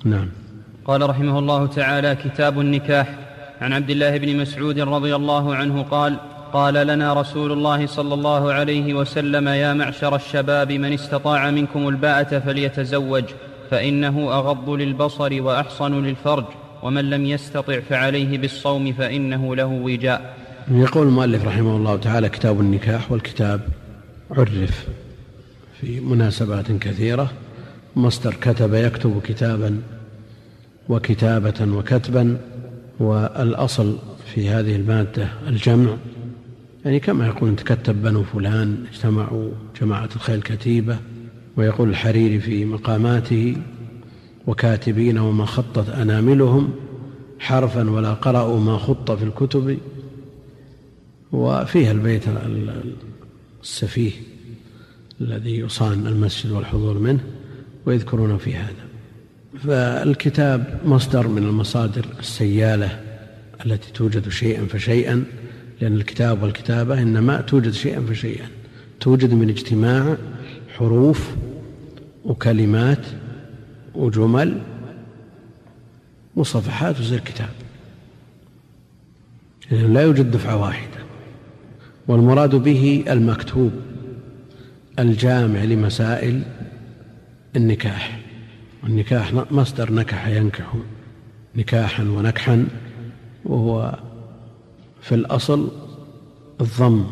نعم. قال رحمه الله تعالى: كتاب النكاح. عن عبد الله بن مسعود رضي الله عنه قال لنا رسول الله صلى الله عليه وسلم: يا معشر الشباب، من استطاع منكم الباءة فليتزوج، فإنه أغض للبصر وأحصن للفرج، ومن لم يستطع فعليه بالصوم فإنه له وجاء. يقول المؤلف رحمه الله تعالى: كتاب النكاح. والكتاب عرف في مناسبات كثيرة، مصدر كتب يكتب كتابا وكتابة وكتبا، والأصل في هذه المادة الجمع، يعني كما يقول تكتب بنو فلان اجتمعوا جماعة الخيل كتيبة، ويقول الحريري في مقاماته: وكاتبين وما خطت أناملهم حرفا ولا قرأوا ما خط في الكتب. وفيها البيت السفيه الذي يصان المسجد والحضور منه، ويذكرون في هذا. فالكتاب مصدر من المصادر السيالة التي توجد شيئا فشيئا، لأن الكتاب والكتابة إنما توجد شيئا فشيئا، توجد من اجتماع حروف وكلمات وجمل وصفحات وزي الكتاب، يعني لا يوجد دفعة واحدة. والمراد به المكتوب الجامع لمسائل النكاح. والنكاح مصدر نكح ينكح نكاحا ونكحا، وهو في الأصل الضم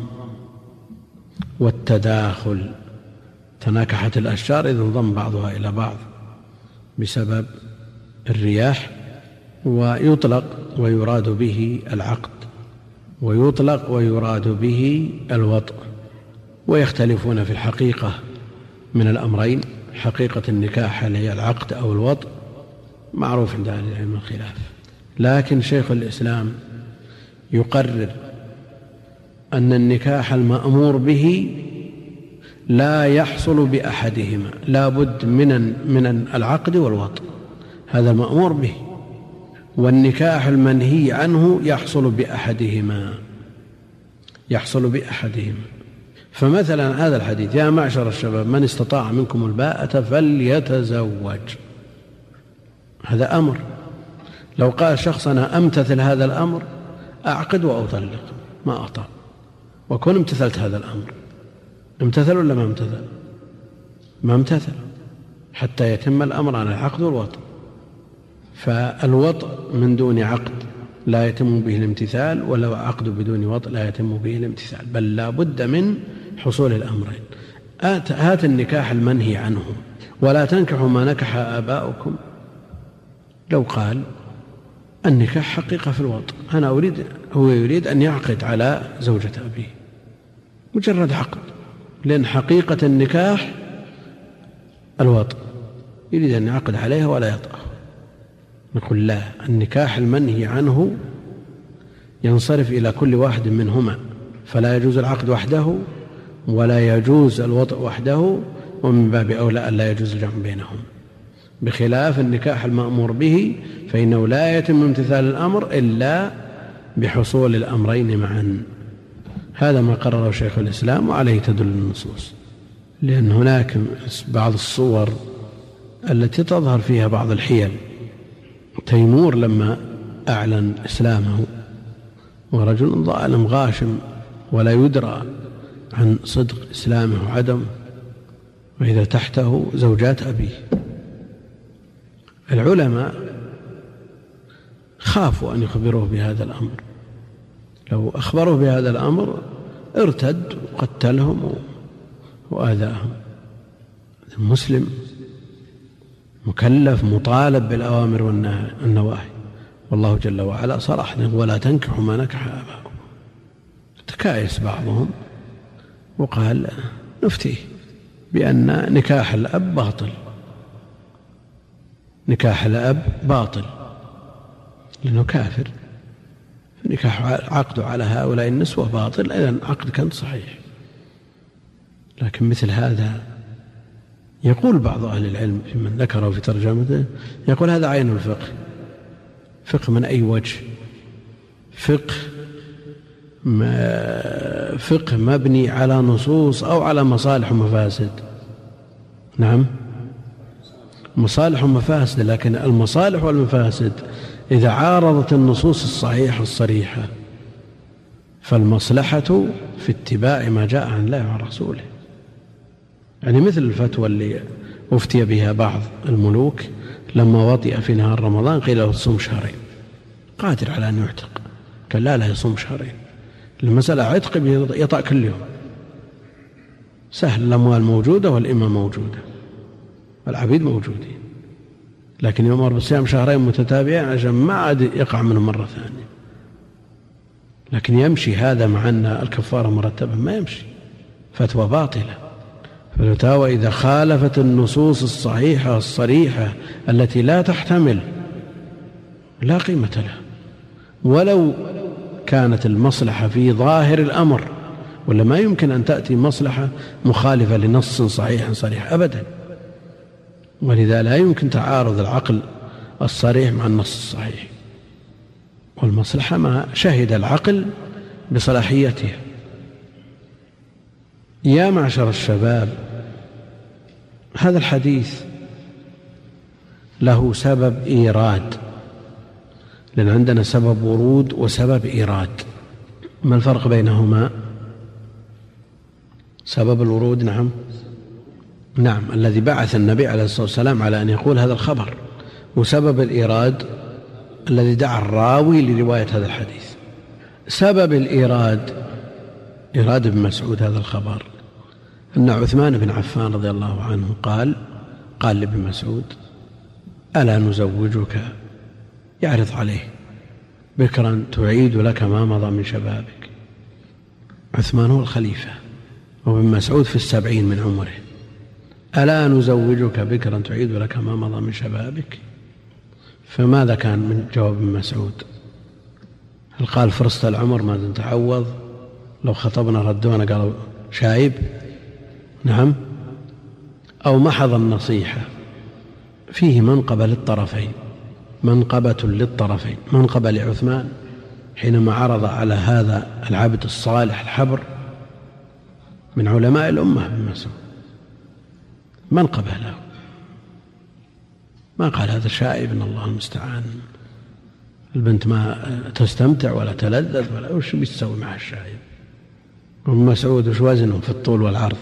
والتداخل. تناكحت الأشجار إذ انضم بعضها إلى بعض بسبب الرياح. ويطلق ويراد به العقد، ويطلق ويراد به الوطء. ويختلفون في الحقيقة من الأمرين، حقيقة النكاح هل هي العقد أو الوطء، معروف عند أهل العلم الخلاف. لكن شيخ الإسلام يقرر أن النكاح المأمور به لا يحصل بأحدهما، لا بد من العقد والوطء، هذا المأمور به. والنكاح المنهي عنه يحصل بأحدهما، يحصل بأحدهما. فمثلا هذا الحديث: يا معشر الشباب، من استطاع منكم الباءة فليتزوج، هذا أمر. لو قال شخص: أنا أمتثل هذا الأمر، أعقد وأطلق، ما أطاع، وكن امتثلت هذا الأمر. امتثل ولا ما امتثل؟ ما امتثل، حتى يتم الأمر عن العقد والوطء. فالوطء من دون عقد لا يتم به الامتثال، ولو عقد بدون وطء لا يتم به الامتثال، بل لا بد من حصول الأمرين. هات النكاح المنهي عنه: ولا تنكحوا ما نكح آباؤكم. لو قال النكاح حقيقة في الوطء، هو يريد أن يعقد على زوجة أبيه، مجرد عقد، لأن حقيقة النكاح الوطء، يريد أن يعقد عليها ولا يطأه. نقول لا، النكاح المنهي عنه ينصرف إلى كل واحد منهما، فلا يجوز العقد وحده ولا يجوز الوطء وحده، ومن باب أولى أن لا يجوز الجمع بينهم. بخلاف النكاح المأمور به، فإنه لا يتم امتثال الأمر إلا بحصول الأمرين معا. هذا ما قرره شيخ الإسلام، وعليه تدل النصوص. لأن هناك بعض الصور التي تظهر فيها بعض الحيل. تيمور لما أعلن إسلامه، ورجل ظالم غاشم ولا يدرى عن صدق إسلامه وعدم، وإذا تحته زوجات أبيه. العلماء خافوا أن يخبروه بهذا الأمر، لو أخبروه بهذا الأمر ارتد وقتلهم وآذاهم. المسلم مكلف مطالب بالأوامر والنواهي، والله جل وعلا صرح: ولا تنكحوا ما نكح آباؤكم. تكايس بعضهم وقال: نفتيه بأن نكاح الأب باطل، نكاح الأب باطل لأنه كافر، نكاح عقده على هؤلاء النسوة باطل، إذن عقد كان صحيح. لكن مثل هذا يقول بعض أهل العلم في من ذكره في ترجمته، يقول: هذا عين الفقه. فقه من أي وجه؟ فقه مبني على نصوص أو على مصالح ومفاسد؟ نعم، مصالح ومفاسد، لكن المصالح والمفاسد إذا عارضت النصوص الصحيحة الصريحة فالمصلحة في اتباع ما جاء عن الله وعن رسوله. يعني مثل الفتوى اللي أفتي بها بعض الملوك لما وطئ في نهار رمضان قيل له تصوم شهرين، قادر على أن يعتق، قال لا يصوم شهرين. المسألة عتق يطأ كل يوم، سهل، الأموال موجودة والإمة موجودة والعبيد موجودين، لكن يؤمر بالصيام شهرين متتابعين عشان ما عاد يقع منه مرة ثانية. لكن يمشي هذا مع أن الكفارة مرتبة؟ ما يمشي، فتوى باطلة. فالفتاوى إذا خالفت النصوص الصحيحة الصريحة التي لا تحتمل لا قيمة لها، ولو كانت المصلحة في ظاهر الأمر، ولا ما يمكن أن تأتي مصلحة مخالفة لنص صحيح صريح أبدا. ولذا لا يمكن تعارض العقل الصريح مع النص الصحيح، والمصلحة ما شهد العقل بصلاحيتها. يا معشر الشباب، هذا الحديث له سبب إيراد، لأن عندنا سبب ورود وسبب إيراد. ما الفرق بينهما؟ سبب الورود نعم الذي بعث النبي عليه الصلاة والسلام على أن يقول هذا الخبر، وسبب الإيراد الذي دعا الراوي لرواية هذا الحديث. سبب الإيراد إيراد ابن مسعود هذا الخبر أن عثمان بن عفان رضي الله عنه قال لابن مسعود: ألا نزوجك؟ يعرض عليه بكرا تعيد لك ما مضى من شبابك. عثمان هو الخليفة وابن مسعود في 70 من عمره. ألا نزوجك بكرا تعيد لك ما مضى من شبابك؟ فماذا كان من جواب ابن مسعود؟ هل قال فرصة العمر ما تعوض، لو خطبنا ردونا قالوا شايب؟ نعم. أو محض النصيحة؟ فيه منقبة للطرفين، منقبة للطرفين، منقبة لعثمان حينما عرض على هذا العبد الصالح الحبر من علماء الأمة ابن مسعود، منقبة له، ما قال هذا شائب إن الله المستعان، البنت ما تستمتع ولا تلذذ ولا وش بيسوي مع الشايب. ابن مسعود وش وزنه في الطول والعرض؟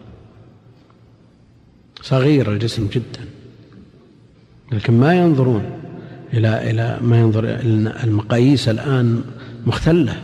صغير الجسم جدا، لكن ما ينظرون إلى ما ينظر المقاييس الآن مختلة.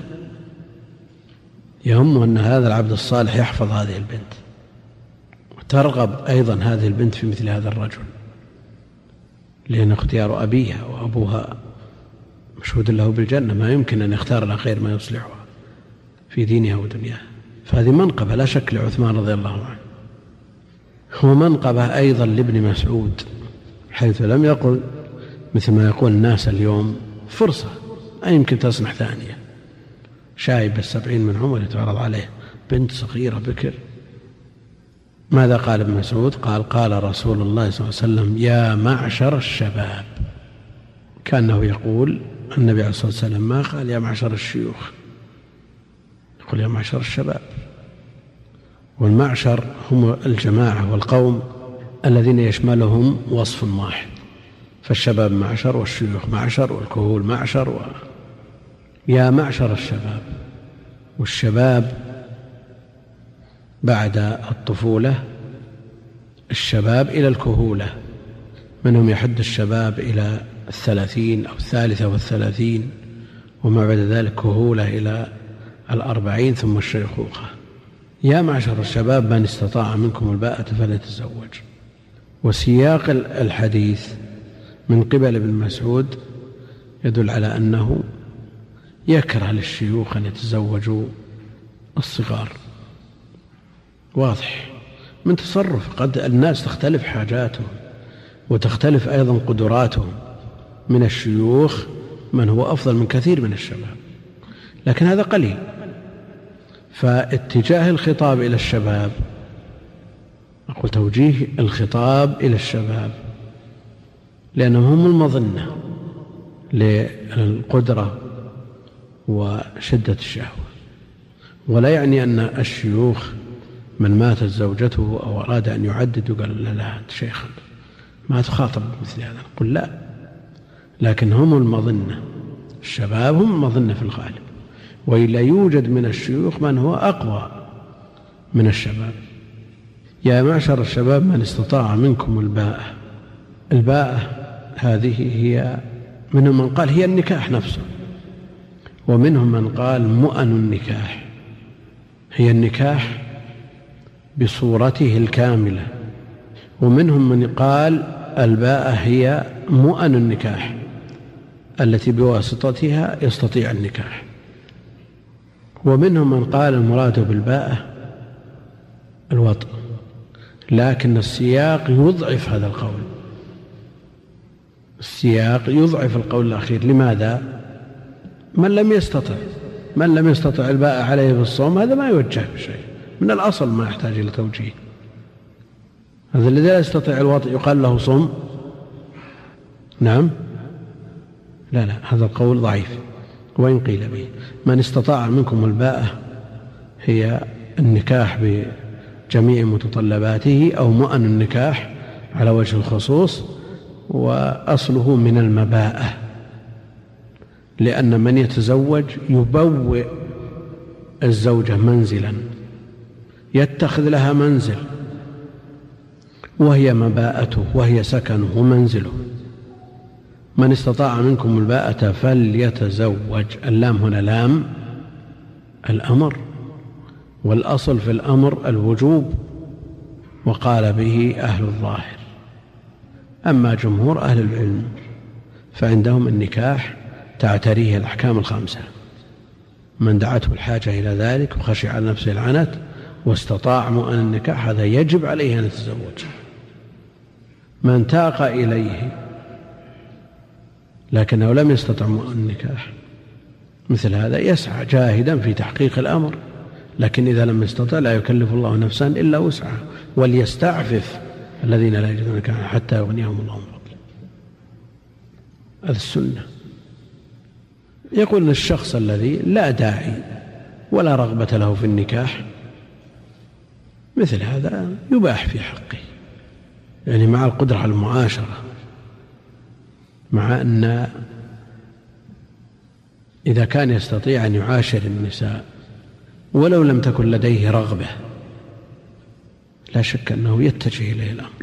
يهم أن هذا العبد الصالح يحفظ هذه البنت، وترغب أيضا هذه البنت في مثل هذا الرجل، لأن اختيار أبيها وأبوها مشهود له بالجنة، ما يمكن أن يختار لها غير ما يصلحها في دينها ودنياها. فهذه منقبة لا شك لعثمان رضي الله عنه، ومنقبة أيضا لابن مسعود، حيث لم يقل مثل ما يقول الناس اليوم فرصة أي يمكن تصنع ثانية، شايب 70 من عمره تعرض عليه بنت صغيرة بكر. ماذا قال ابن مسعود؟ قال رسول الله صلى الله عليه وسلم: يا معشر الشباب. كأنه يقول النبي عليه الصلاة والسلام ما قال يا معشر الشيوخ، يقول يا معشر الشباب. والمعشر هم الجماعة والقوم الذين يشملهم وصف واحد، فالشباب معشر والشيوخ معشر والكهول معشر يا معشر الشباب. والشباب بعد الطفولة الشباب إلى الكهولة، منهم يحد الشباب إلى 30 أو 33، وما بعد ذلك كهولة إلى 40 ثم الشيخوخة. يا معشر الشباب من استطاع منكم الباءة فليتزوج. وسياق الحديث من قبل ابن مسعود يدل على أنه يكره للشيوخ أن يتزوجوا الصغار، واضح من تصرف. قد الناس تختلف حاجاتهم وتختلف أيضا قدراتهم، من الشيوخ من هو أفضل من كثير من الشباب، لكن هذا قليل. فاتجاه الخطاب إلى الشباب، أقول توجيه الخطاب إلى الشباب، لأنهم هم المظنة للقدرة وشدة الشهوة. ولا يعني أن الشيوخ من ماتت زوجته أو أراد أن يعدد وقال لا أنت شيخا، ما تخاطب مثل هذا، نقول لا، لكن هم المظنة، الشباب هم المظنة في الغالب، وإلا يوجد من الشيوخ من هو أقوى من الشباب. يا معشر الشباب من استطاع منكم الباءة. الباءة هذه هي منهم من قال هي النكاح نفسه، ومنهم من قال مؤن النكاح، هي النكاح بصورته الكاملة، ومنهم من قال الباءة هي مؤن النكاح التي بواسطتها يستطيع النكاح، ومنهم من قال المراد بالباءة الوطء، لكن السياق يضعف هذا القول، السياق يضعف القول الأخير. لماذا؟ من لم يستطع الباءة عليه بالصوم هذا ما يوجه بشيء، من الأصل ما يحتاج إلى توجيه. هذا الذي لا يستطيع الوطء يقال له صم؟ نعم، لا، هذا القول ضعيف وإن قيل به. من استطاع منكم الباءة هي النكاح بجميع متطلباته أو مؤن النكاح على وجه الخصوص، وأصله من المباءة، لأن من يتزوج يبوئ الزوجة منزلا، يتخذ لها منزل وهي مباءته وهي سكنه ومنزله. من استطاع منكم الباءة فليتزوج. اللام هنا لام الأمر، والأصل في الأمر الوجوب، وقال به أهل الظاهر. أما جمهور أهل العلم فعندهم النكاح تعتريه الأحكام الخمسة، من دعته الحاجة إلى ذلك وخشي على نفسه العنت واستطاع مؤن النكاح هذا يجب عليه أن يتزوج. من تاق إليه لكنه لم يستطع مؤن النكاح مثل هذا يسعى جاهدا في تحقيق الأمر، لكن إذا لم يستطع لا يكلف الله نفسا إلا وسعها، وليستعفف الذين لا يجدون نكاحا حتى يغنيهم الله من فضله. هذا السنة. يقول الشخص الذي لا داعي ولا رغبة له في النكاح مثل هذا يباح في حقه، يعني مع القدرة على المعاشرة، مع أن إذا كان يستطيع أن يعاشر النساء ولو لم تكن لديه رغبة لا شك أنه يتجه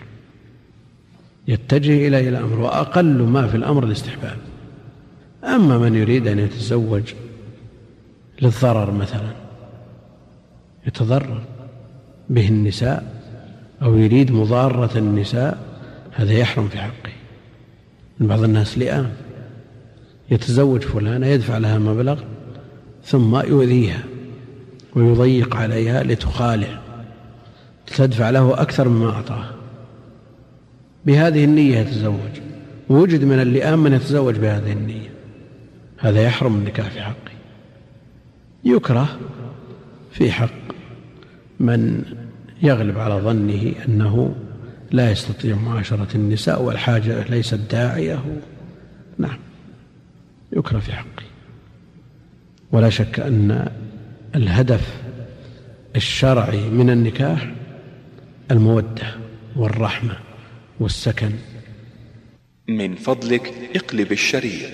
إليه الأمر، وأقل ما في الأمر الاستحباب. أما من يريد أن يتزوج للضرر مثلا، يتضرر به النساء أو يريد مضارة النساء، هذا يحرم في حقه. من بعض الناس لئام، يتزوج فلانة يدفع لها مبلغ ثم يؤذيها ويضيق عليها لتخالع، تدفع له أكثر مما أعطاه، بهذه النية يتزوج، ووجد من اللئام من يتزوج بهذه النية، هذا يحرم النكاح في حقه. يكره في حق من يغلب على ظنه أنه لا يستطيع معاشرة النساء والحاجة ليست داعية، نعم يكره في حقه. ولا شك أن الهدف الشرعي من النكاح المودة والرحمة والسكن. من فضلك اقلب الشريط.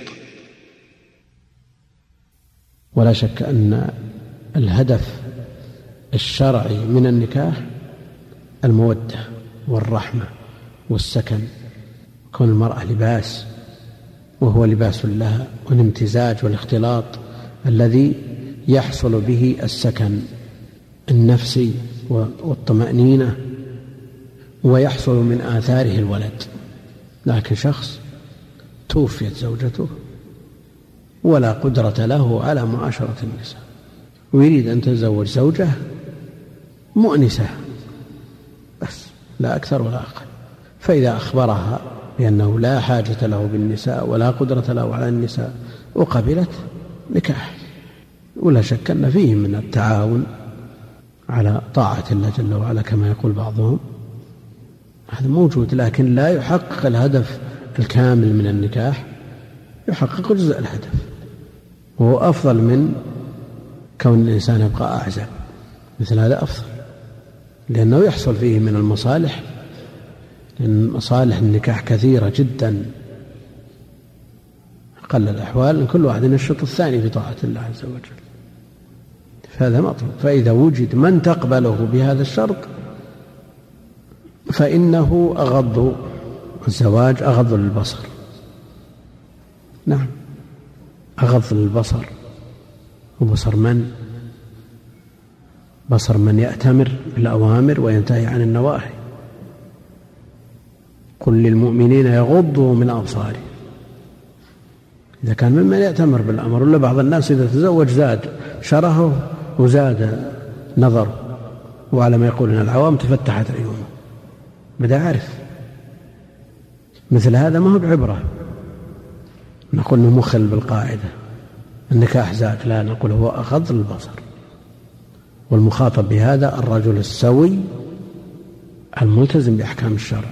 ولا شك أن الهدف الشرعي من النكاح المودة والرحمة والسكن، كون المرأة لباس وهو لباس لها، والامتزاج والاختلاط الذي يحصل به السكن النفسي والطمأنينة، ويحصل من آثاره الولد. لكن شخص توفيت زوجته ولا قدرة له على معاشرة النساء ويريد أن تتزوج زوجة مؤنسة بس لا أكثر ولا أقل، فإذا أخبرها بأنه لا حاجة له بالنساء ولا قدرة له على النساء وقبلت نكاح، ولا شك أن فيه من التعاون على طاعة الله جل وعلا كما يقول بعضهم، هذا موجود، لكن لا يحقق الهدف الكامل من النكاح، يحقق جزء الهدف، وهو أفضل من كون الإنسان يبقى أعزب. مثل هذا أفضل، لأنه يحصل فيه من المصالح لأن مصالح النكاح كثيرة جدا، أقل الأحوال أن كل واحد ينشط الثاني في طاعة الله عز وجل، فهذا مطلوب. فإذا وجد من تقبله بهذا الشرط فإنه أغض، الزواج أغض للبصر. نعم، أغض للبصر. وبصر من؟ بصر من يأتمر بالأوامر وينتهي عن النواهي. قل للمؤمنين يغضوا من أبصارهم. إذا كان ممن يأتمر بالأمر، ولا بعض الناس إذا تزوج زاد شرهه وزاد نظره، وعلى ما يقولون العوام تفتحت عيونه، بدأ عارف. مثل هذا ما هو بعبرة نقول انه مخل بالقاعدة النكاح زاد، لا، نقول هو أغض للبصر. والمخاطب بهذا الرجل السوي الملتزم بأحكام الشرع،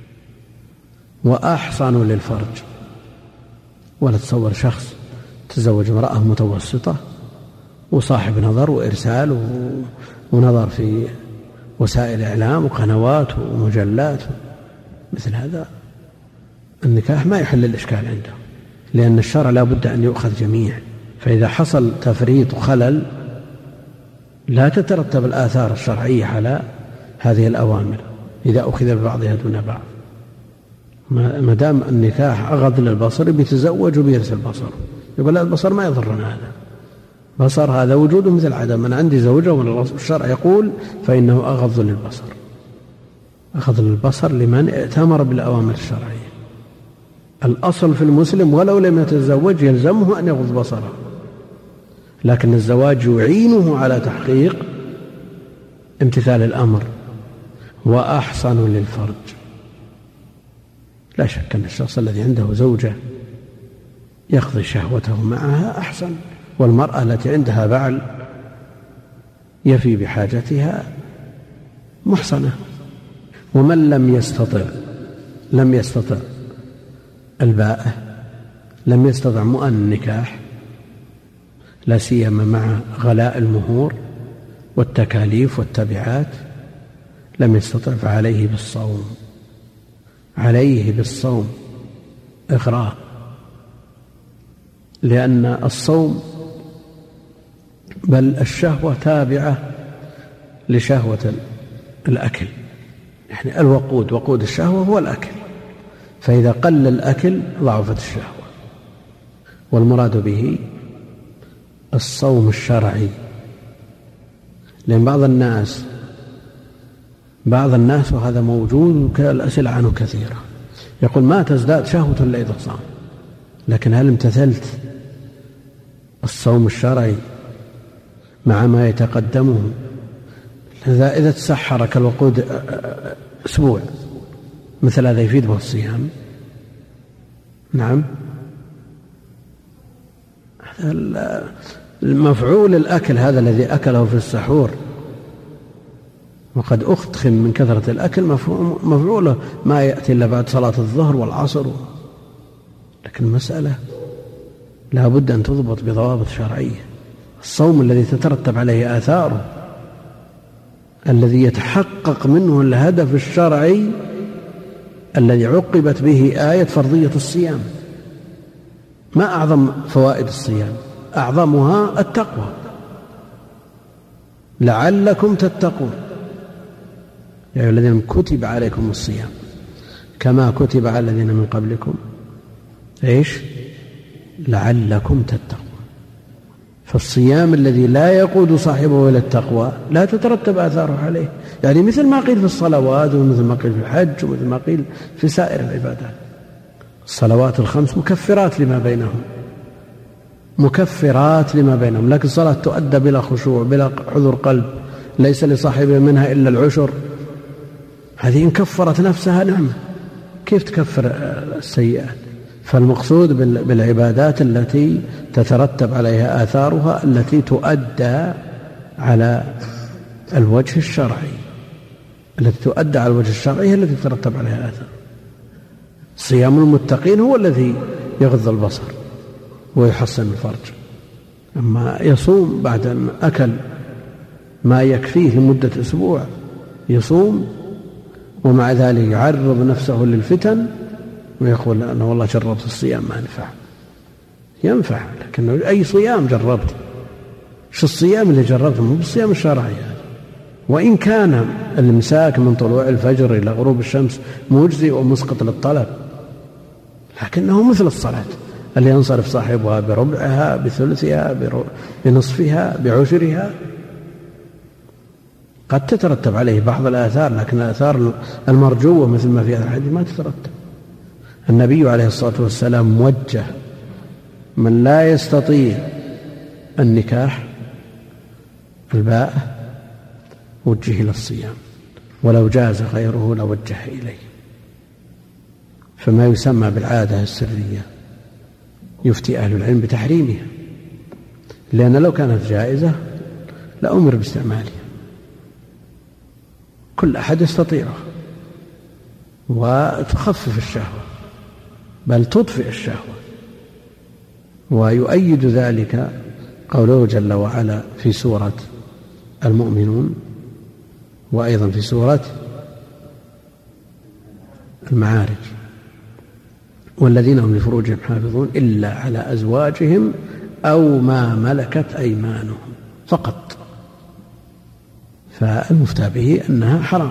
وأحصن للفرج. ولا تصور شخص تزوج امرأة متوسطة وصاحب نظر وإرسال ونظر في وسائل إعلام وقنوات ومجلات، مثل هذا النكاح ما يحل الإشكال عنده، لأن الشرع لا بد أن يؤخذ جميع. فإذا حصل تفريط وخلل لا تترتب الآثار الشرعية على هذه الأوامر إذا أخذ ببعضها دون بعض. ما دام النكاح أغض للبصر بيتزوج وبيرسل بصره، يقول لا، البصر ما يضرنا، هذا بصر، هذا وجوده مثل عدم، أنا عندي زوجة والشرع يقول فإنه أغض للبصر. أغض للبصر لمن ائتمر بالأوامر الشرعية. الأصل في المسلم ولو لم يتزوج يلزمه أن يغض بصره، لكن الزواج يعينه على تحقيق امتثال الأمر. وأحصن للفرج. لا شك أن الشخص الذي عنده زوجة يقضي شهوته معها أحسن، والمرأة التي عندها بعل يفي بحاجتها محصنة. ومن لم يستطع الباءة، لم يستطع مؤن النكاح، لا سيما مع غلاء المهور والتكاليف والتبعات، لم يستطع فعليه بالصوم، عليه بالصوم إغراء، لأن الصوم بل الشهوة تابعة لشهوة الأكل، يعني وقود الشهوة هو الأكل، فإذا قل الأكل ضعفت الشهوة. والمراد به الصوم الشرعي، لأن بعض الناس وهذا موجود الأسئلة عنه كثيرة، يقول ما تزداد شهوة إلا إذا صام. لكن هل امتثلت الصوم الشرعي مع ما يتقدمه؟ إذا تسحرك الوقود أسبوع مثل هذا يفيد به الصيام؟ نعم، المفعول الأكل هذا الذي أكله في السحور وقد أختخن من كثرة الأكل، مفعوله ما يأتي إلا بعد صلاة الظهر والعصر. لكن المسألة لا بد أن تضبط بضوابط شرعية. الصوم الذي تترتب عليه آثاره، الذي يتحقق منه الهدف الشرعي الذي عقبت به آية فرضية الصيام. ما أعظم فوائد الصيام؟ أعظمها التقوى، لعلكم تتقون يا أيها الذين كتب عليكم الصيام كما كتب على الذين من قبلكم لعلكم تتقون. فالصيام الذي لا يقود صاحبه إلى التقوى لا تترتب آثاره عليه، يعني مثل ما قيل في الصلوات ومثل ما قيل في الحج ومثل ما قيل في سائر العبادات. الصلوات الخمس مكفرات لما بينهم، لكن الصلاة تؤدى بلا خشوع بلا حضور قلب، ليس لصاحبه منها إلا العشر، هذه إن كفرت نفسها نعمة، كيف تكفر السيئات؟ فالمقصود بالعبادات التي تترتب عليها آثارها، التي تؤدى على الوجه الشرعي، هي التي تترتب عليها آثار. صيام المتقين هو الذي يغض البصر ويحسن الفرج. أما يصوم بعد أن أكل ما يكفيه لمدة أسبوع، يصوم ومع ذلك يعرض نفسه للفتن ويقول أنا والله جربت الصيام ما ينفع، لكن أي صيام جربت؟ شو الصيام اللي جربته؟ مو بالصيام الشرعي يعني. وإن كان الإمساك من طلوع الفجر إلى غروب الشمس مجزي ومسقط للطلب، لكنه مثل الصلاة اللي ينصرف صاحبها بربعها بثلثها بنصفها بعشرها، قد تترتب عليه بعض الآثار، لكن الآثار المرجوة مثل ما في هذا الحديث ما تترتب. النبي عليه الصلاة والسلام وجه من لا يستطيع النكاح الباءة وجه إلى الصيام، ولو جاز غيره لوجه إليه. فما يسمى بالعادة السرية يفتي أهل العلم بتحريمها، لأن لو كانت جائزة لأمر باستعمالها. كل أحد يستطيعها وتخفف الشهوة بل تطفئ الشهوة. ويؤيد ذلك قوله جل وعلا في سورة المؤمنون وأيضا في سورة المعارج: والذين هم لفروجهم حافظون إلا على أزواجهم أو ما ملكت أيمانهم فقط. فالمفتى به أنها حرام،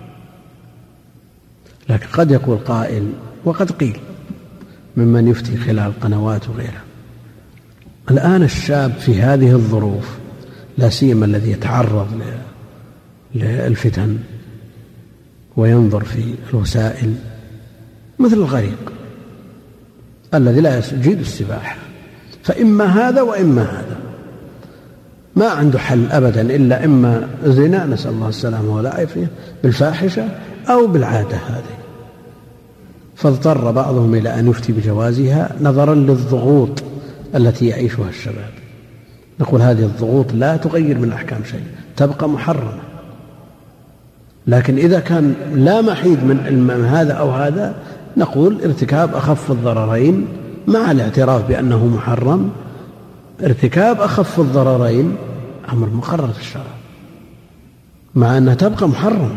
لكن قد يقول قائل وقد قيل ممن يفتي خلال القنوات وغيرها: الآن الشاب في هذه الظروف لا سيما الذي يتعرض للفتن وينظر في الوسائل مثل الغريق الذي لا يجيد السباحة، فإما هذا وإما هذا، ما عنده حل أبدا إلا إما زنا نسأل الله السلامة والعافية بالفاحشة أو بالعادة هذه. فاضطر بعضهم إلى أن يفتي بجوازها نظرا للضغوط التي يعيشها الشباب. نقول هذه الضغوط لا تغير من أحكام شيء، تبقى محرمة، لكن إذا كان لا محيد من هذا أو هذا نقول ارتكاب أخف الضررين مع الاعتراف بأنه محرم. ارتكاب أخف الضررين أمر مقرر في الشرع مع أنها تبقى محرمة.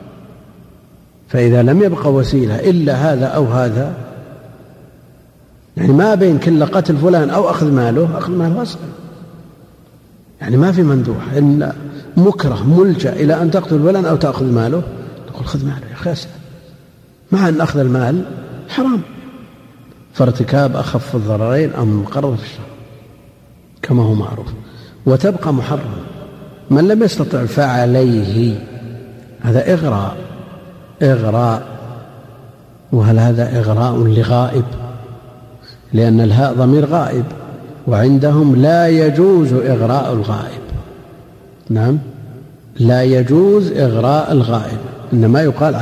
فإذا لم يبقى وسيلة إلا هذا أو هذا، يعني ما بين كل قتل فلان أو أخذ ماله أصلا، يعني ما في مندوح إن مكره ملجأ إلى أن تقتل فلان أو تأخذ ماله، نقول خذ ماله يا أخي أسهل، مع أن أخذ المال حرام. فارتكاب أخف الضررين أمر مقرر في الشرع كما هو معروف، وتبقى محرم. من لم يستطع فعليه، هذا إغراء، وهل هذا إغراء لغائب؟ لأن الهاء ضمير غائب، وعندهم لا يجوز إغراء الغائب. نعم، لا يجوز إغراء الغائب، إنما يقال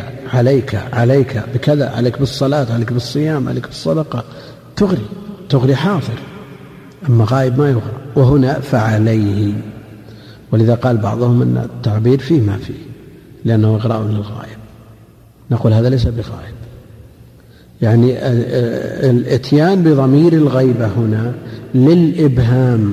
عليك بكذا، عليك بالصلاة، عليك بالصيام، عليك بالصدقة، تغري حاضر، أما غائب ما يغرى. وهنا فعليه، ولذا قال بعضهم أن التعبير فيه ما فيه لأنه إغراء للغائب. نقول هذا ليس بغائب، يعني الاتيان بضمير الغيبة هنا للإبهام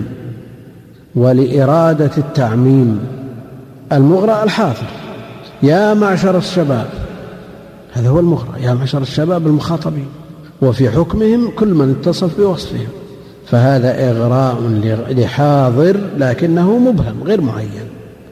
ولإرادة التعميم. المغرى الحاضر، يا معشر الشباب، هذا هو المغرى، يا معشر الشباب المخاطبين، وفي حكمهم كل من اتصف بوصفهم. فهذا إغراء لحاضر لكنه مبهم غير معين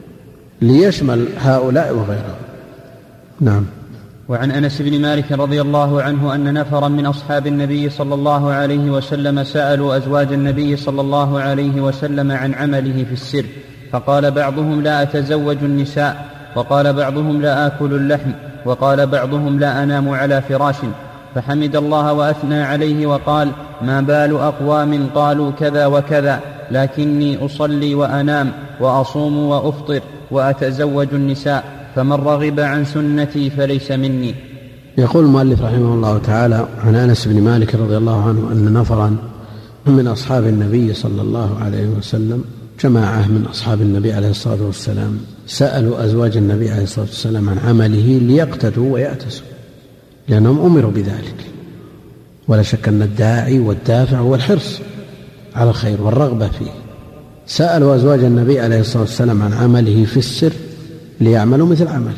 ليشمل هؤلاء وغيرهم. نعم. وعن أنس بن مالك رضي الله عنه أن نفرا من أصحاب النبي صلى الله عليه وسلم سألوا أزواج النبي صلى الله عليه وسلم عن عمله في السر، فقال بعضهم: لا أتزوج النساء، وقال بعضهم: لا آكل اللحم، وقال بعضهم: لا أنام على فراش. فحمد الله وأثنى عليه وقال: ما بال أقوام قالوا كذا وكذا، لكني أصلي وأنام وأصوم وأفطر وأتزوج النساء، فمن رغب عن سنتي فليس مني. يقول المؤلف رحمه الله تعالى عن أنس بن مالك رضي الله عنه أن نفرا من أصحاب النبي صلى الله عليه وسلم، جماعة من أصحاب النبي عليه الصلاة والسلام، سألوا أزواج النبي عليه الصلاة والسلام عن عمله ليقتدوا ويأتسوا، لأنهم أمروا بذلك. ولا شك أن الداعي والدافع هو الحرص على الخير والرغبة فيه. سألوا أزواج النبي عليه الصلاة والسلام عن عمله في السر ليعملوا مثل عمله،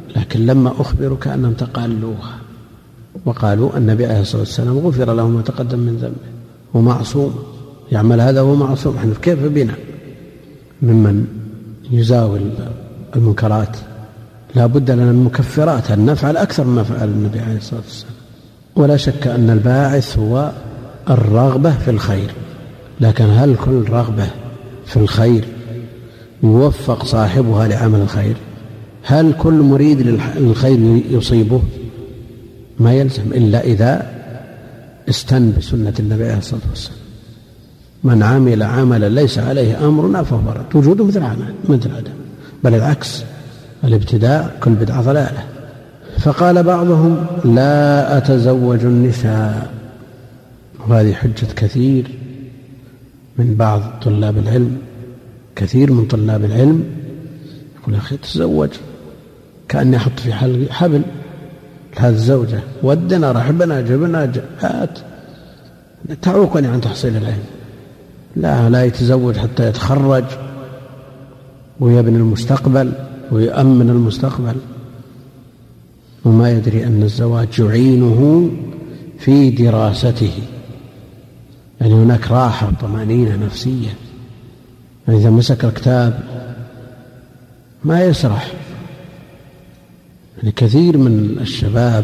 لكن لما أخبروا كأنهم تقالوها وقالوا النبي عليه الصلاة والسلام غفر له ما تقدم من ذنبه ومعصوم، يعمل هذا وهو معصوم. احنا كيف بنا ممن يزاول المنكرات؟ لا بد لنا من مكفرات، أن نفعل أكثر مما فعل النبي عليه الصلاة والسلام. ولا شك أن الباعث هو الرغبة في الخير، لكن هل كل رغبة في الخير يوفق صاحبها لعمل الخير؟ هل كل مريد للخير يصيبه؟ ما يلزم، إلا إذا استن بسنة النبي عليه الصلاة والسلام. من عمل عملا ليس عليه أمرنا فهو رد. وجوده مثل عدم، بل العكس، الابتداع كل بدعة ضلالة. فقال بعضهم لا أتزوج النساء، وهذه حجة كثير من بعض طلاب العلم. كثير من طلاب العلم يقول أخي تزوج، كأني أحط في حبل لهذه الزوجة، ودنا رحبنا جبنا هات، تعوقني عن تحصيل العلم. لا يتزوج حتى يتخرج ويبني المستقبل ويؤمن المستقبل، وما يدري أن الزواج يعينه في دراسته. يعني هناك راحة وطمأنينة نفسية. يعني إذا مسك الكتاب ما يسرح. يعني كثير من الشباب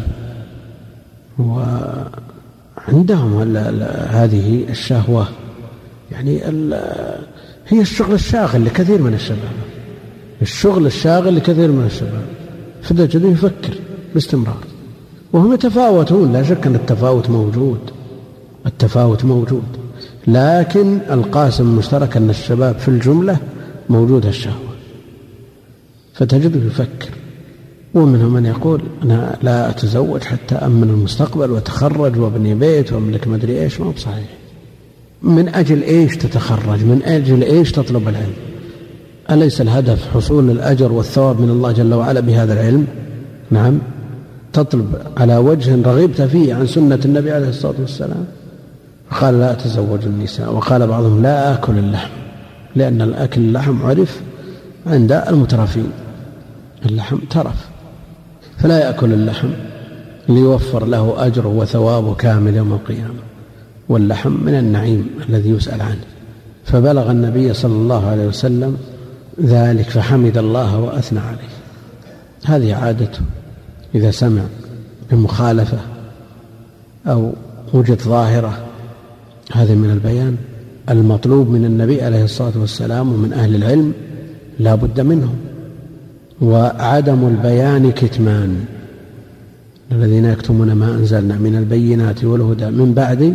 وعندهم هذه الشهوة، يعني هي الشغل الشاغل لكثير من الشباب، الشغل الشاغل لكثير من الشباب، فتجده يفكر باستمرار. وهم يتفاوتون، لا شك أن التفاوت موجود، لكن القاسم المشترك أن الشباب في الجملة موجود الشهوة، فتجده يفكر. ومنهم من يقول أنا لا أتزوج حتى أمن المستقبل وأتخرج وابني بيت وأملك مدري إيش. ما هو صحيح. من أجل إيش تتخرج؟ من أجل إيش تطلب العلم؟ أليس الهدف حصول الأجر والثواب من الله جل وعلا بهذا العلم؟ نعم. تطلب على وجه رغبت فيه عن سنة النبي عليه الصلاة والسلام. قال لا أتزوج النساء. وقال بعضهم لا آكل اللحم، لأن الأكل اللحم عرف عند المترفين، اللحم ترف، فلا يأكل اللحم ليوفر له أجره وثوابه كامل يوم القيامة. واللحم من النعيم الذي يسأل عنه. فبلغ النبي صلى الله عليه وسلم ذلك فحمد الله وأثنى عليه. هذه عادته إذا سمع بمخالفة أو وجد ظاهرة. هذا من البيان المطلوب من النبي عليه الصلاة والسلام ومن أهل العلم لا بد منه. وعدم البيان كتمان. الذين يكتمون ما أنزلنا من البينات والهدى من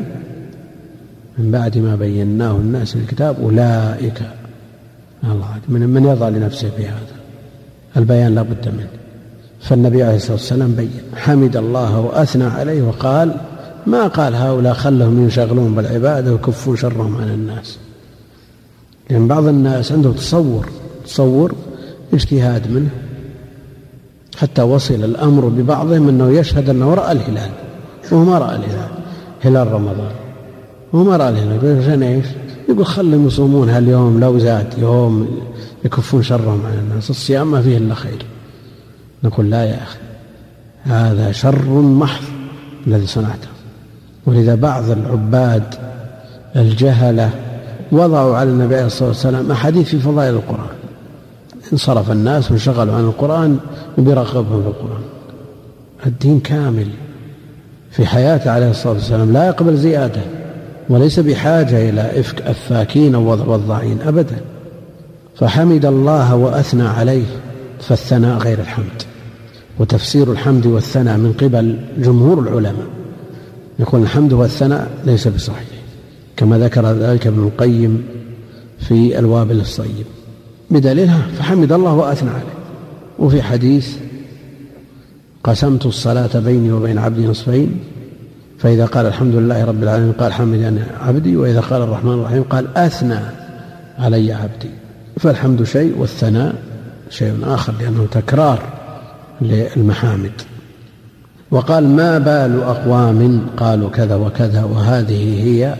بعد ما بيناه الناس في الكتاب أولئك الله من يضع لنفسه بهذا. البيان لا بد منه. فالنبي عليه الصلاة والسلام بين، حمد الله وأثنى عليه، وقال ما قال هؤلاء خلهم ينشغلون بالعبادة ويكفون شرهم عن الناس. لأن بعض الناس عنده تصور اجتهاد منه، حتى وصل الأمر ببعضهم أنه يشهد أنه رأى الهلال وهو ما رأى الهلال، هلال رمضان وما رأى الهلال. يقول عشان إيش؟ يقول خلهم يصومون هاليوم، لو زاد يوم يكفون شرهم عن الناس، الصيام ما فيه إلا خير. نقول لا يا أخي، هذا شر محض الذي صنعته. ولذا بعض العباد الجهلة وضعوا على النبي عليه الصلاة والسلام أحاديث في فضائل القرآن، انصرف الناس وانشغلوا عن القرآن وبيرغبهم في القرآن. الدين كامل في حياته عليه الصلاة والسلام، لا يقبل زيادة، وليس بحاجة إلى إفك أفاكين أو وضعين أبدا. فحمد الله وأثنى عليه، فالثناء غير الحمد. وتفسير الحمد والثناء من قبل جمهور العلماء يقول الحمد والثناء ليس بصحيح، كما ذكر ذلك ابن القيم في الوابل الصيب، بدليلها فحمد الله وأثنى عليه. وفي حديث قسمت الصلاة بيني وبين عبدي نصفين، فإذا قال الحمد لله رب العالمين قال حمدني عبدي، وإذا قال الرحمن الرحيم قال أثنى علي عبدي. فالحمد شيء والثناء شيء آخر، لأنه تكرار للمحامد. وقال ما بال أقوام قالوا كذا وكذا، وهذه هي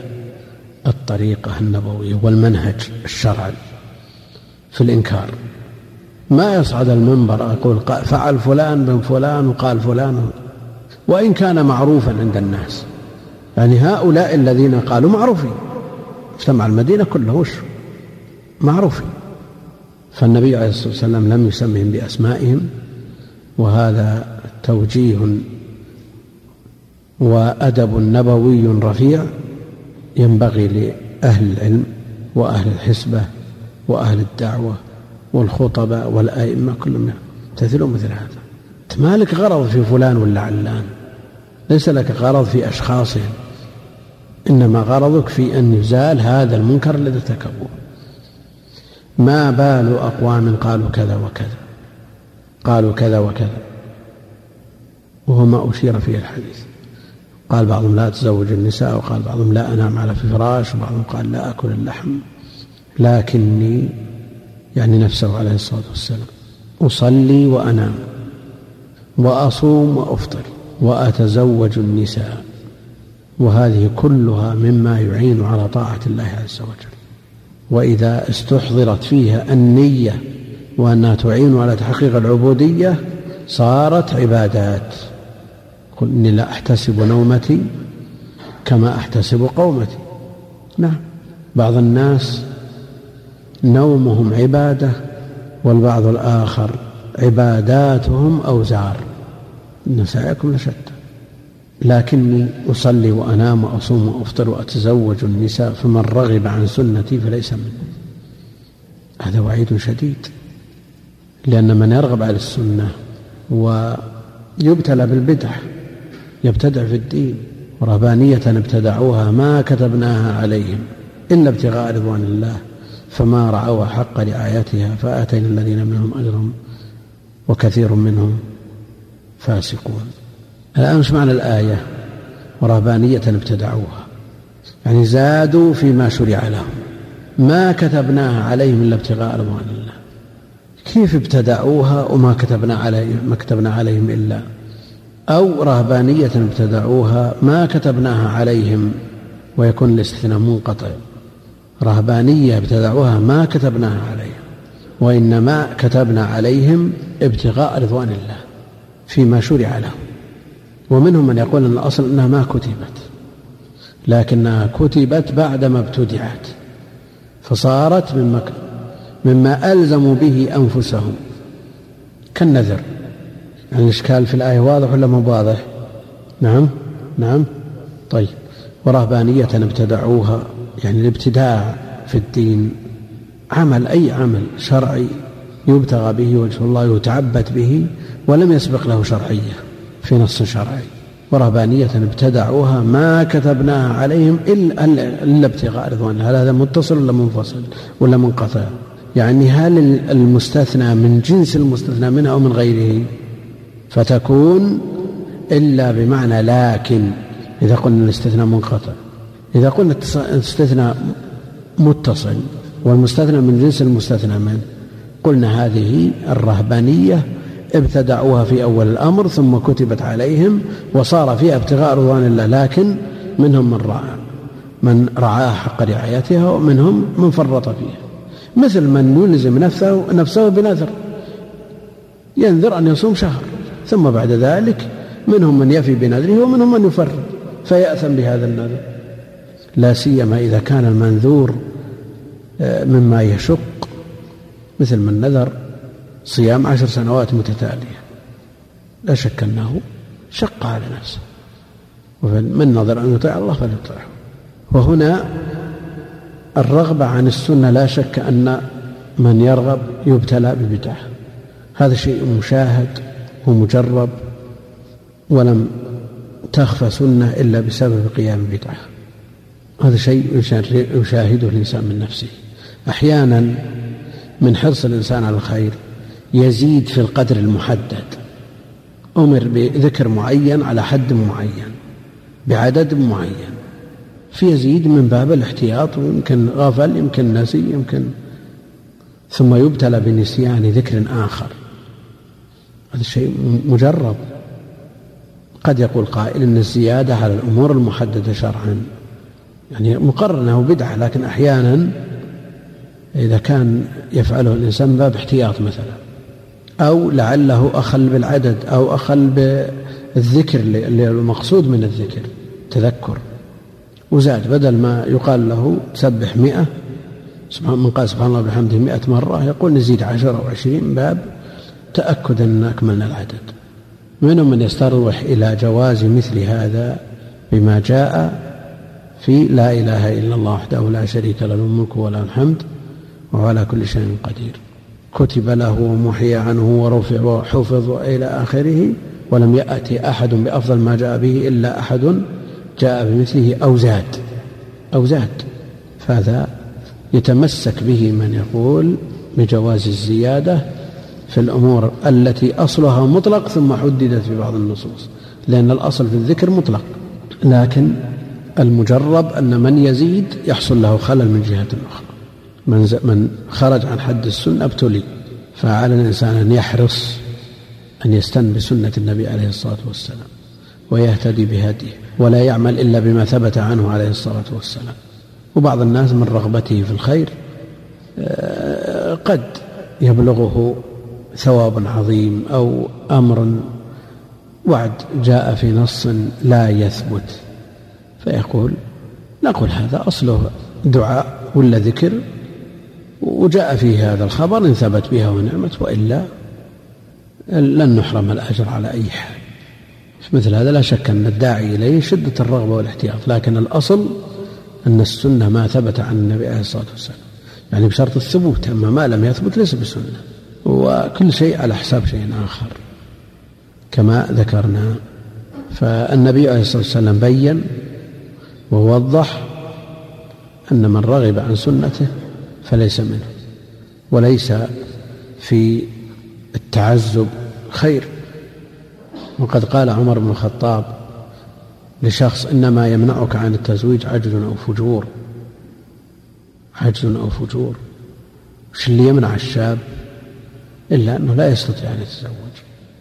الطريقة النبوية والمنهج الشرعي في الإنكار. ما يصعد المنبر أقول فعل فلان بن فلان وقال فلان، وإن كان معروفا عند الناس. يعني هؤلاء الذين قالوا معروفين، مجتمع المدينة كله وش معروفين، فالنبي عليه الصلاة والسلام لم يسمهم بأسمائهم، وهذا توجيه وأدب نبوي رفيع ينبغي لأهل العلم وأهل الحسبة وأهل الدعوة والخطباء والأئمة كلهم يمتثلون مثل هذا. ما لك غرض في فلان ولا علان، ليس لك غرض في أشخاصهم، إنما غرضك في أن يزال هذا المنكر الذي ارتكبوه. ما بال أقوام قالوا كذا وكذا، قالوا كذا وكذا، وهو ما أشير فيه الحديث. قال بعضهم لا تزوج النساء، وقال بعضهم لا أنام على فراش، وبعضهم قال لا أكل اللحم، لكني يعني نفسه عليه الصلاة والسلام أصلي وأنام وأصوم وأفطر وأتزوج النساء، وهذه كلها مما يعين على طاعة الله عز وجل. وإذا استحضرت فيها النية وأنها تعين على تحقيق العبودية صارت عبادات. قل إني لا أحتسب نومتي كما أحتسب قومتي. نعم، بعض الناس نومهم عبادة، والبعض الآخر عباداتهم أوزار، إن سعيكم لشتى. لكني أصلي وأنام وأصوم وأفطر وأتزوج النساء، فمن رغب عن سنتي فليس مني. هذا وعيد شديد، لأن من يرغب على السنة ويبتلى بالبدع يبتدع في الدين. ورهبانية ابتدعوها ما كتبناها عليهم إلا ابتغاء رضوان الله، فما رعوا حق رعايتها فآتينا الذين منهم أجرهم وكثير منهم فاسقون. الآن ايش معنى الآية؟ ورهبانية ابتدعوها، يعني زادوا فيما شرع لهم، ما كتبناها عليهم إلا ابتغاء رضوان الله. كيف ابتدعوها وما كتبنا عليهم إلا؟ أو رهبانية ابتدعوها ما كتبناها عليهم، ويكون الاستثناء منقطع. رهبانية ابتدعوها ما كتبناها عليهم، وإنما كتبنا عليهم ابتغاء رضوان الله فيما شرع لهم. ومنهم من يقول أن الأصل أنها ما كتبت، لكنها كتبت بعدما ابتدعت، فصارت مما ألزموا به أنفسهم كالنذر. يعني الإشكال في الآية واضح ولا مو واضح؟ نعم. طيب، ورهبانية ابتدعوها يعني الابتداع في الدين، عمل أي عمل شرعي يبتغى به وجه الله يتعبد به ولم يسبق له شرعية في نص شرعي. ورهبانية ابتدعوها ما كتبناها عليهم إلا ابتغاء رضوان الله. هذا متصل ولا منفصل ولا منقطع؟ يعني هل المستثنى من جنس المستثنى منه أو من غيره؟ فتكون إلا بمعنى لكن إذا قلنا الاستثناء منقطع. إذا قلنا الاستثناء متصل والمستثنى من جنس المستثنى منه، قلنا هذه الرهبانية ابتدعوها في أول الأمر ثم كتبت عليهم وصار فيها ابتغاء رضوان الله، لكن منهم من رعاها حق رعايتها ومنهم من فرط فيها. مثل من يلزم نفسه بنذر، ينذر أن يصوم شهر ثم بعد ذلك منهم من يفي بنذره ومنهم من يفرط فيأثم بهذا النذر، لا سيما إذا كان المنذور مما يشق، مثل من نذر صيام 10 سنوات متتالية، لا شك أنه شق على نفسه، ومن نظر أن يطيع الله فليطيعه. وهنا الرغبة عن السنة لا شك أن من يرغب يبتلى ببدعة، هذا شيء مشاهد ومجرب، ولم تخفى سنة إلا بسبب قيام بدعة. هذا شيء يشاهده الإنسان من نفسه. أحيانا من حرص الإنسان على الخير يزيد في القدر المحدد، أمر بذكر معين على حد معين بعدد معين، فيزيد من باب الاحتياط، ويمكن غفل يمكن نسي يمكن، ثم يبتلى بنسيان ذكر آخر. هذا شيء مجرب. قد يقول قائل إن الزيادة على الأمور المحددة شرعا يعني مقرنة بدعة، لكن أحيانا إذا كان يفعله الإنسان باب احتياط مثلا أو لعله أخل بالعدد أو أخل بالذكر اللي المقصود من الذكر تذكر، وزاد بدل ما يقال له تسبح 100 من قال سبحان الله بحمده 100 مرة يقول نزيد 10 أو 20 باب تأكد أن أكملنا العدد. منهم من يستروح إلى جواز مثل هذا بما جاء في لا إله إلا الله وحده لا شريك له الملك وله الحمد وهو على كل شيء قدير، كتب له ومحي عنه ورفع وحفظ إلى آخره، ولم يأتي أحد بأفضل ما جاء به إلا أحد جاء بمثله أو زاد. فهذا يتمسك به من يقول بجواز الزيادة في الأمور التي أصلها مطلق ثم حددت في بعض النصوص، لأن الأصل في الذكر مطلق، لكن المجرب أن من يزيد يحصل له خلل من جهة أخرى. من خرج عن حد السنة ابتلي، فعلى الإنسان أن يحرص أن يستن بسنة النبي عليه الصلاة والسلام ويهتدي بهديه ولا يعمل إلا بما ثبت عنه عليه الصلاة والسلام. وبعض الناس من رغبته في الخير قد يبلغه ثواب عظيم أو أمر وعد جاء في نص لا يثبت، فيقول نقول هذا أصله دعاء ولا ذكر وجاء فيه هذا الخبر إن ثبت بها ونعمت، وإلا لن نحرم الأجر على أي حال. مثل هذا لا شك أن الداعي إليه شدة الرغبة والاحتياط، لكن الأصل أن السنة ما ثبت عن النبي عليه الصلاة والسلام، يعني بشرط الثبوت، أما ما لم يثبت ليس بسنة، وكل شيء على حساب شيء آخر كما ذكرنا. فالنبي عليه الصلاة والسلام بين ووضح أن من رغب عن سنته فليس منه، وليس في التعزب خير. وقد قال عمر بن الخطاب لشخص إنما يمنعك عن التزويج عجز أو فجور. وش اللي يمنع الشاب إلا أنه لا يستطيع أن يتزوج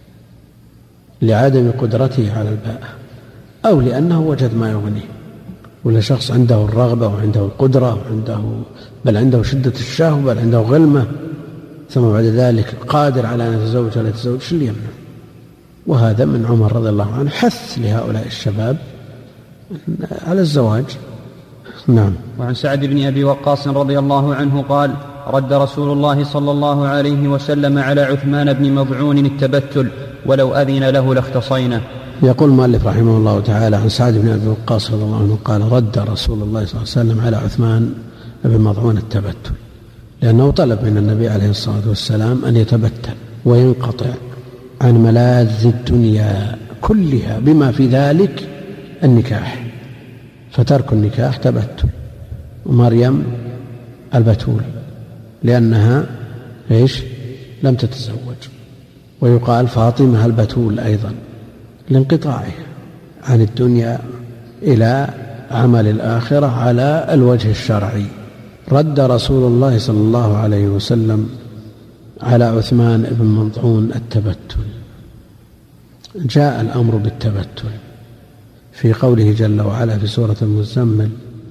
لعدم قدرته على الباءة، أو لأنه وجد ما يغنيه، ولا شخص عنده الرغبة وعنده القدرة بل عنده شدة الشهوة بل عنده غلمة، ثم بعد ذلك قادر على أن يتزوج ولا يتزوج، شو اللي يمنع؟ وهذا من عمر رضي الله عنه حث لهؤلاء الشباب على الزواج. نعم. وعن سعد بن أبي وقاص رضي الله عنه قال: رد رسول الله صلى الله عليه وسلم على عثمان بن مضعون التبتل ولو أذن له لاختصينا. يقول المؤلف رحمه الله تعالى عن سعد بن أبي وقاص رضي الله عنه قال: رد رسول الله صلى الله عليه وسلم على عثمان بن مضعون التبتل، لأنه طلب من النبي عليه الصلاة والسلام أن يتبتل وينقطع عن ملاذ الدنيا كلها بما في ذلك النكاح، فترك النكاح تبتل. ومريم البتول لأنها لم تتزوج، ويقال فاطمة البتول أيضا لانقطاعها عن الدنيا إلى عمل الآخرة على الوجه الشرعي. رد رسول الله صلى الله عليه وسلم على عثمان بن مضعون التبتل. جاء الأمر بالتبتل في قوله جل وعلا في سورة المزمل.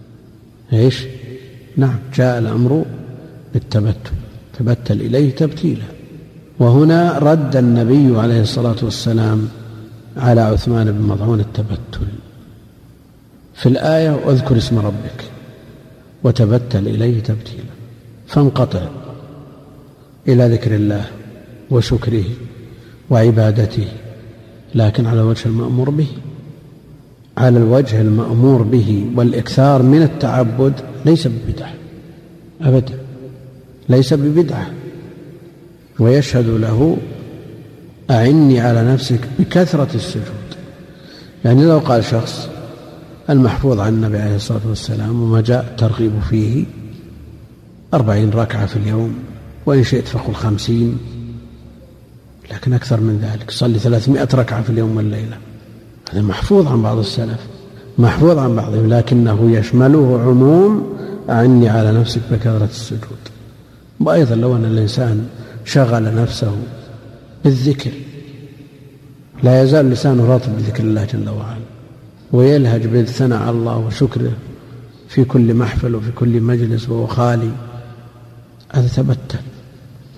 نعم، جاء الأمر بالتبتل، تبتل إليه تبتيلا. وهنا رد النبي عليه الصلاة والسلام على عثمان بن مضعون التبتل في الآية: واذكر اسم ربك وتبتل إليه تبتيلا. فانقطع إلى ذكر الله وشكره وعبادته، لكن على الوجه المأمور به، على الوجه المأمور به، والإكثار من التعبد ليس ببدعة أبدا، ليس ببدعة. ويشهد له: أعني على نفسك بكثرة السجود. يعني لو قال شخص المحفوظ عن النبي عليه الصلاة والسلام وما جاء الترغيب فيه 40 ركعة في اليوم، وإن شئت فقل 50، لكن أكثر من ذلك، صلي 300 ركعة في اليوم والليلة، هذا محفوظ عن بعض السلف، محفوظ عن بعضهم، لكنه يشمله عموم أعني على نفسك بكثرة السجود. وأيضا لو أن الإنسان شغل نفسه بالذكر، لا يزال لسانه رطب بذكر الله جل وعلا، ويلهج بالثناء على الله وشكره في كل محفل وفي كل مجلس وهو خالي، هذا تبتل.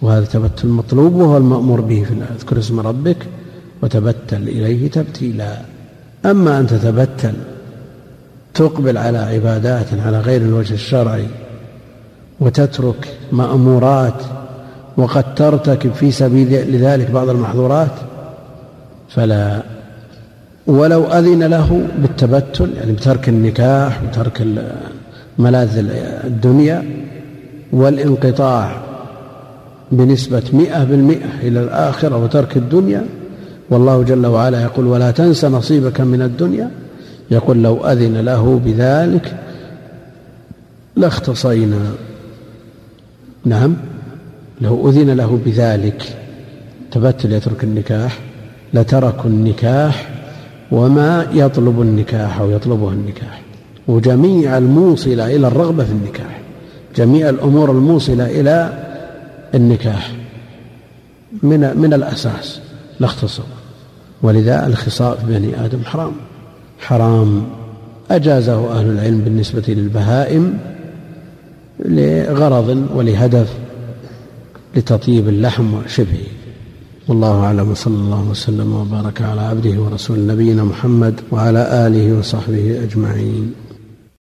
وهذا تبتل مطلوب وهو المأمور به في الآية: اذكر اسم ربك وتبتل إليه تبتيلا. أما أن تتبتل تقبل على عبادات على غير الوجه الشرعي وتترك مأمورات وقد ترتكب في سبيل لذلك بعض المحظورات فلا. ولو أذن له بالتبتل يعني بترك النكاح وترك ملاذ الدنيا والانقطاع بنسبة 100% إلى الآخرة وترك الدنيا، والله جل وعلا يقول: ولا تنس نصيبك من الدنيا، يقول: لو أذن له بذلك لاختصينا. نعم، لو أذن له بذلك تبتل يترك النكاح لتركوا النكاح وما يطلب النكاح أو يطلبه النكاح، وجميع الموصلة إلى الرغبة في النكاح، جميع الأمور الموصلة إلى النكاح من الأساس لاختصر. ولذا الخصاء في بني آدم حرام أجازه أهل العلم بالنسبة للبهائم لغرض ولهدف لتطيب اللحم وشبهه. والله أعلم، صلى الله وسلم وبارك على عبده ورسول نبينا محمد وعلى آله وصحبه أجمعين.